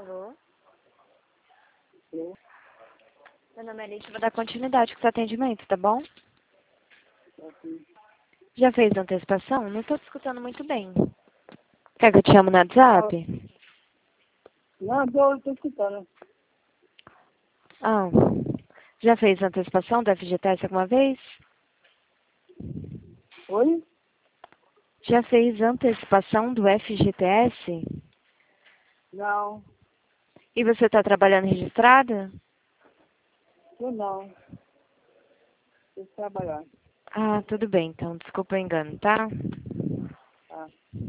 Alô? Sim. Meu nome é Alice, vou dar continuidade com o seu atendimento, tá bom? Aqui. Já fez antecipação? Não estou te escutando muito bem. Quer que eu te chamo no WhatsApp? Não, tô escutando. Ah, já fez antecipação do FGTS alguma vez? Oi? Já fez antecipação do FGTS? Não, E você está trabalhando registrada? eu não. Eu trabalhar. Ah, tudo bem, então. Desculpa o engano, tá? Tá.